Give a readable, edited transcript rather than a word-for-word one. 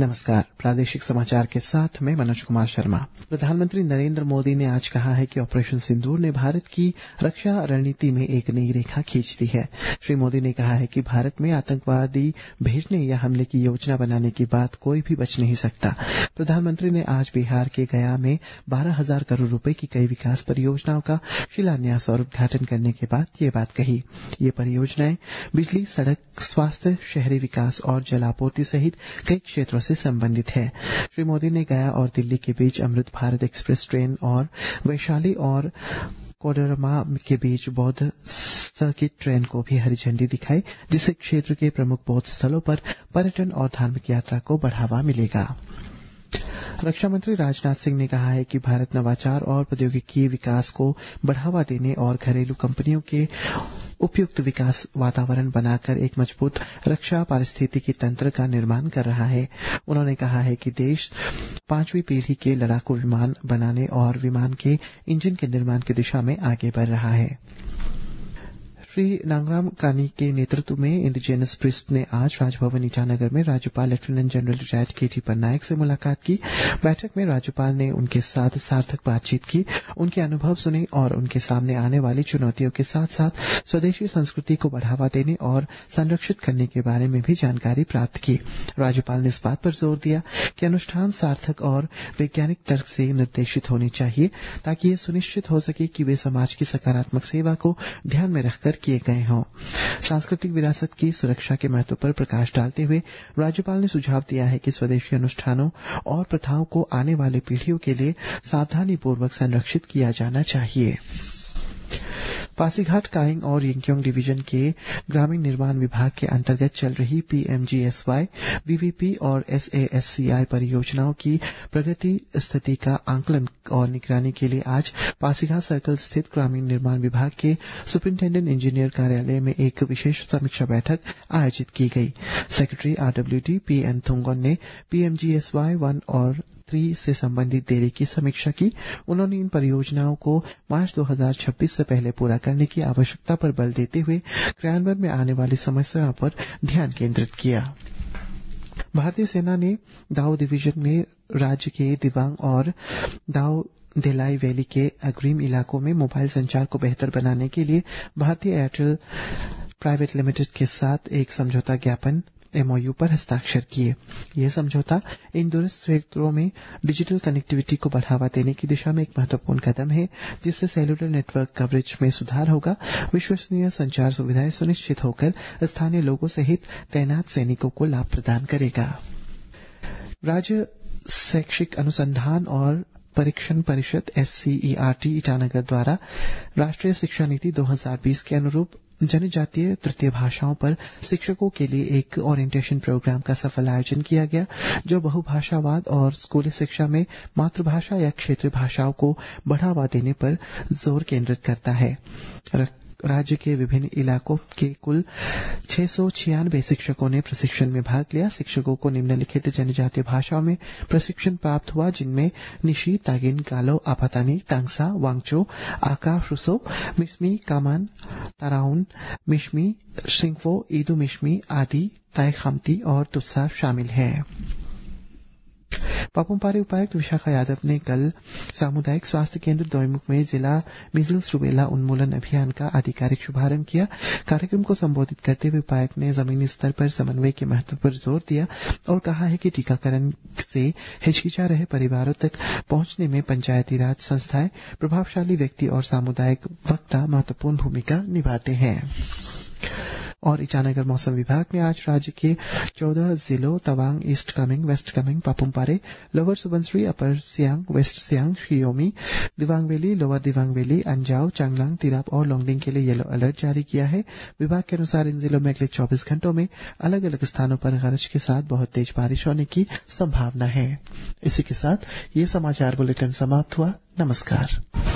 नमस्कार। प्रादेशिक समाचार के साथ मैं मनोज कुमार शर्मा। प्रधानमंत्री नरेंद्र मोदी ने आज कहा है कि ऑपरेशन सिंदूर ने भारत की रक्षा रणनीति में एक नई रेखा खींच दी है। श्री मोदी ने कहा है कि भारत में आतंकवादी भेजने या हमले की योजना बनाने की बात कोई भी बच नहीं सकता। प्रधानमंत्री ने आज बिहार के गया में 12,000 करोड़ रुपए की कई विकास परियोजनाओं का शिलान्यास और उद्घाटन करने के बाद ये बात कही। ये परियोजनाएं बिजली, सड़क, स्वास्थ्य, शहरी विकास और जल आपूर्ति सहित कई क्षेत्रों से संबंधित है। श्री मोदी ने गया और दिल्ली के बीच अमृत भारत एक्सप्रेस ट्रेन और वैशाली और कोडरमा के बीच बौद्ध सर्किट ट्रेन को भी हरी झंडी दिखाई, जिससे क्षेत्र के प्रमुख बौद्ध स्थलों पर पर्यटन और धार्मिक यात्रा को बढ़ावा मिलेगा। रक्षा मंत्री राजनाथ सिंह ने कहा है कि भारत नवाचार और प्रौद्योगिकी विकास को बढ़ावा देने और घरेलू कंपनियों के उपयुक्त विकास वातावरण बनाकर एक मजबूत रक्षा पारिस्थितिकी तंत्र का निर्माण कर रहा है। उन्होंने कहा है कि देश 5वीं पीढ़ी के लड़ाकू विमान बनाने और विमान के इंजन के निर्माण की दिशा में आगे बढ़ रहा है। श्री नांगराम कानी के नेतृत्व में इंडिजिनस प्रिस्ट ने आज राजभवन ईटानगर में राज्यपाल lieutenant general retired KT Patnaik से मुलाकात की। बैठक में राज्यपाल ने उनके साथ सार्थक बातचीत की, उनके अनुभव सुने और उनके सामने आने वाली चुनौतियों के साथ साथ स्वदेशी संस्कृति को बढ़ावा देने और संरक्षित करने के बारे में भी जानकारी प्राप्त की। राज्यपाल ने इस बात पर जोर दिया कि अनुष्ठान सार्थक और वैज्ञानिक तर्क से निर्देशित होने चाहिए, ताकि ये सुनिश्चित हो सके कि वे समाज की सकारात्मक सेवा को ध्यान में रखकर किए गए हों। सांस्कृतिक विरासत की सुरक्षा के महत्व पर प्रकाश डालते हुए राज्यपाल ने सुझाव दिया है कि स्वदेशी अनुष्ठानों और प्रथाओं को आने वाले पीढ़ियों के लिए सावधानीपूर्वक संरक्षित किया जाना चाहिए। पासीघाट, कायिंग और यिंकियोंग डिवीजन के ग्रामीण निर्माण विभाग के अंतर्गत चल रही पीएमजीएसवाई, बीवीपी और एसएएससीआई परियोजनाओं की प्रगति स्थिति का आंकलन और निगरानी के लिए आज पासीघाट सर्कल स्थित ग्रामीण निर्माण विभाग के सुपरिंटेंडेंट इंजीनियर कार्यालय में एक विशेष समीक्षा बैठक आयोजित की गई। सेक्रेटरी आरडब्ल्यूडी पीएन थुंगन ने पीएमजीएसवाई 1 और 3 से संबंधित देरी की समीक्षा की। उन्होंने इन परियोजनाओं को मार्च 2026 से पहले पूरा करने की आवश्यकता पर बल देते हुए क्रियान्वयन में आने वाली समस्याओं पर ध्यान केंद्रित किया। भारतीय सेना ने दाओ डिवीजन में राज्य के दिबांग और दाओ देलाई वैली के अग्रिम इलाकों में मोबाइल संचार को बेहतर बनाने के लिए भारतीय एयरटेल प्राइवेट लिमिटेड के साथ एक समझौता ज्ञापन एमओयू पर हस्ताक्षर किए। यह समझौता इन दूरस्थ क्षेत्रों में डिजिटल कनेक्टिविटी को बढ़ावा देने की दिशा में एक महत्वपूर्ण कदम है, जिससे सेलुलर नेटवर्क कवरेज में सुधार होगा, विश्वसनीय संचार सुविधाएं सुनिश्चित होकर स्थानीय लोगों सहित तैनात सैनिकों को लाभ प्रदान करेगा। राज्य शैक्षिक अनुसंधान और परीक्षण परिषद SCERT ईटानगर द्वारा राष्ट्रीय शिक्षा नीति 2020 के अनुरूप जनजातीय तृतीय भाषाओं पर शिक्षकों के लिए एक ओरिएंटेशन प्रोग्राम का सफल आयोजन किया गया, जो बहुभाषावाद और स्कूली शिक्षा में मातृभाषा या क्षेत्रीय भाषाओं को बढ़ावा देने पर जोर केंद्रित करता है। राज्य के विभिन्न इलाकों के कुल 696 शिक्षकों ने प्रशिक्षण में भाग लिया। शिक्षकों को निम्नलिखित जनजातीय भाषाओं में प्रशिक्षण प्राप्त हुआ, जिनमें निशी, तागिन, गालो, आपातानी, टांगसा, वांगचो, आका, फ्रुसो, मिश्मी, कामान, ताराउन, मिश्मी, सिंगफो, ईदू मिश्मी आदि ताई खामती और तुत्सा शामिल हैं। पापुमपारे उपायुक्त विशाखा यादव ने कल सामुदायिक स्वास्थ्य केंद्र दोईमुख में जिला मीजल्स रूबेला उन्मूलन अभियान का आधिकारिक शुभारंभ किया। कार्यक्रम को संबोधित करते हुए उपायुक्त ने जमीनी स्तर पर समन्वय के महत्व पर जोर दिया और कहा है कि टीकाकरण से हिचकिचा रहे परिवारों तक पहुंचने में पंचायती राज संस्थाएं, प्रभावशाली व्यक्ति और सामुदायिक वक्ता महत्वपूर्ण भूमिका निभाते हैं। और ईटानगर मौसम विभाग ने आज राज्य के 14 जिलों Tawang, east Kameng, west Kameng, Papumpare, lower Subansiri, upper Siang, west Siang, Shiyomi, Dibang valley, lower Dibang valley, Anjaw, Changlang, Tirap और लोंगडिंग के लिए येलो अलर्ट जारी किया है। विभाग के अनुसार इन जिलों में अगले 24 घंटों में अलग अलग स्थानों पर गरज के साथ बहुत तेज बारिश होने की संभावना है। इसी के साथ ये समाचार बुलेटिन समाप्त हुआ। नमस्कार।